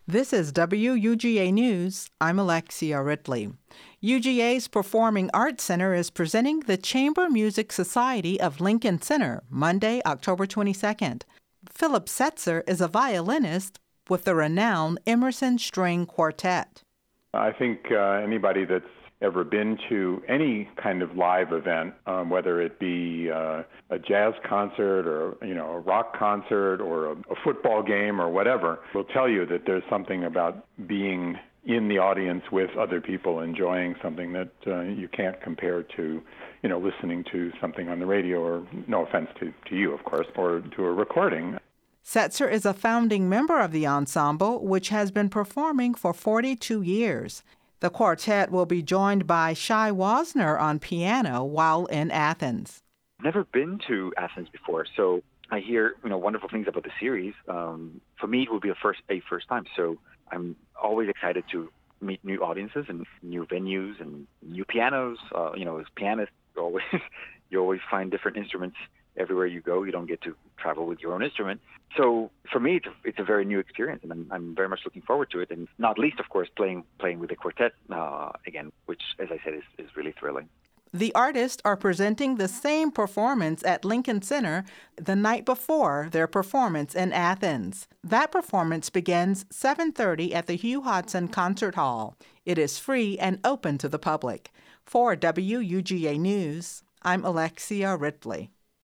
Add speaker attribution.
Speaker 1: This is WUGA News. I'm Alexia Ridley. UGA's Performing Arts Center is presenting the Chamber Music Society of Lincoln Center Monday, October 22nd. Philip Setzer is a violinist with the renowned Emerson String Quartet.
Speaker 2: I think anybody that's ever been to any kind of live event, whether it be a jazz concert or a rock concert or a football game or whatever, will tell you that there's something about being in the audience with other people enjoying something that you can't compare to, listening to something on the radio, or no offense to you, of course, or to a recording.
Speaker 1: Setzer is a founding member of the ensemble, which has been performing for 42 years. The quartet will be joined by Shai Wasner on piano while in Athens.
Speaker 3: I've never been to Athens before, so I hear wonderful things about the series. For me, it will be a first time, so I'm always excited to meet new audiences and new venues and new pianos. As pianists, you always find different instruments everywhere you go. You don't get to travel with your own instrument. So for me, it's a very new experience, and I'm very much looking forward to it. And not least, of course, playing with the quartet again, which, as I said, is really thrilling.
Speaker 1: The artists are presenting the same performance at Lincoln Center the night before their performance in Athens. That performance begins 7:30 at the Hugh Hodson Concert Hall. It is free and open to the public. For WUGA News, I'm Alexia Ridley.